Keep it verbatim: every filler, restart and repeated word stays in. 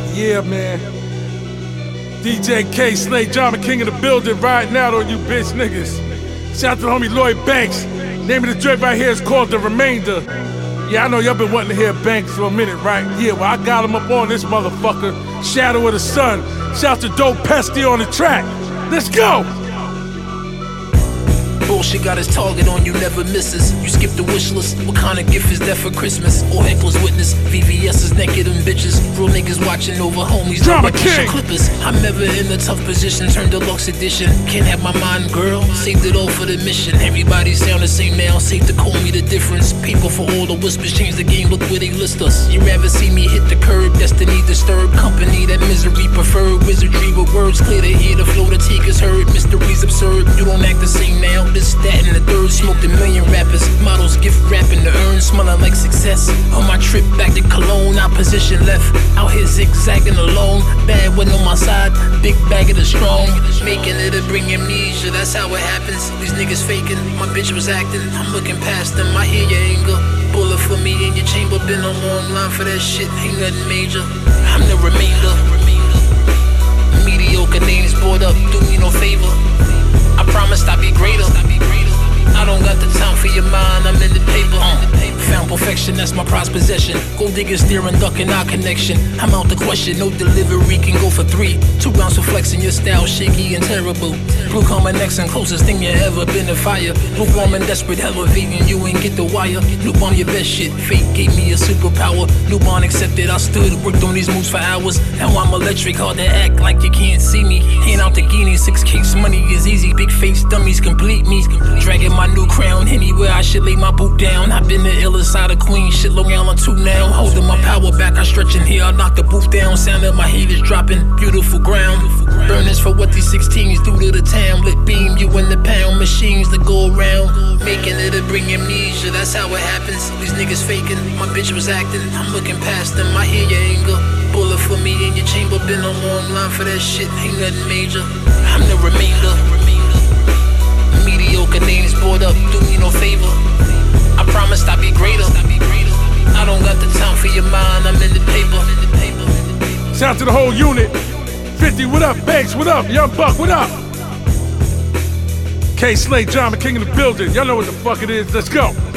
Yeah, man. D J K, Slade, Drama King in the building, riding out on you bitch niggas. Shout out to the homie Lloyd Banks. Name of the joint right here is called The Remainder. Yeah, I know y'all been wanting to hear Banks for a minute, right? Yeah, well, I got him up on this motherfucker. Shadow of the Sun. Shout out to Dope Pesty on the track. Let's go! Bullshit got his target on you, never misses. You skip the wish list. What kind of gift is that for Christmas? Or heckler's witness. V V S is naked and bitches. Real niggas watching over homies. Drama King. Clippers. I'm never in a tough position. Turn deluxe edition. Can't have my mind, girl. Saved it all for the mission. Everybody sound the same now. Safe to call me the difference. People for all the whispers change the game. Look where they list us. You rather see me hit the curb. Destiny disturbed. Company that misery preferred. Wizardry with words clear to hear. The flow to take is heard. Mysteries absurd. You don't act the same now. This, that, and the third. Smoked a million rappers. Models gift wrapping the urn. Smelling like success. On my trip back to Cologne. Opposition left. Out here zigzagging alone. Bad one on my side. Big bag of the strong. Making it to bring amnesia. That's how it happens. These niggas faking. My bitch was acting. I'm looking past them. I hear your anger. Bullet for me in your chamber. Been a long line for that shit. Ain't nothing major. I'm the remainder. Mediocre names board up. Do me no favor. I promised I'd be greater. I don't got the time for your mind, I'm in the paper. Uh, found perfection, that's my prized possession. Gold diggers steering, ducking our connection. I'm out the question, no delivery can go for three. Two rounds for flexing, your style shaky and terrible. Blue coming next and closest thing you ever been to fire. Lukewarm and desperate, elevating you ain't get the wire. Noob on your best shit, fate gave me a superpower. Newborn accepted, I stood, worked on these moves for hours. Now I'm electric, hard to act like you can't see me. Hand out the guinea, six case money is easy. Big face dummies complete me. Dragging my new crown anywhere I should lay my boot down. I've been the illest side of Queen, shit Long Island two now. Holding my power back, I stretch in here, I knock the booth down. Sound of my haters dropping, beautiful ground. Burners for what these sixteens do to the town. Lit beam you in the pound, machines that go around. Making it to bring amnesia, that's how it happens. These niggas faking, my bitch was acting. I'm looking past them, I hear your anger. Bullet for me in your chamber, been a long line for that shit. Ain't nothing major, I'm the remainder. Mediocre names board up, do me no favor. I promised I'd be greater. I don't got the time for your mind, I'm in the paper. Shout out to the whole unit. fifty, what up? Banks, what up? Young Buck, what up? K Slade, Drama King in the building. Y'all know what the fuck it is. Let's go.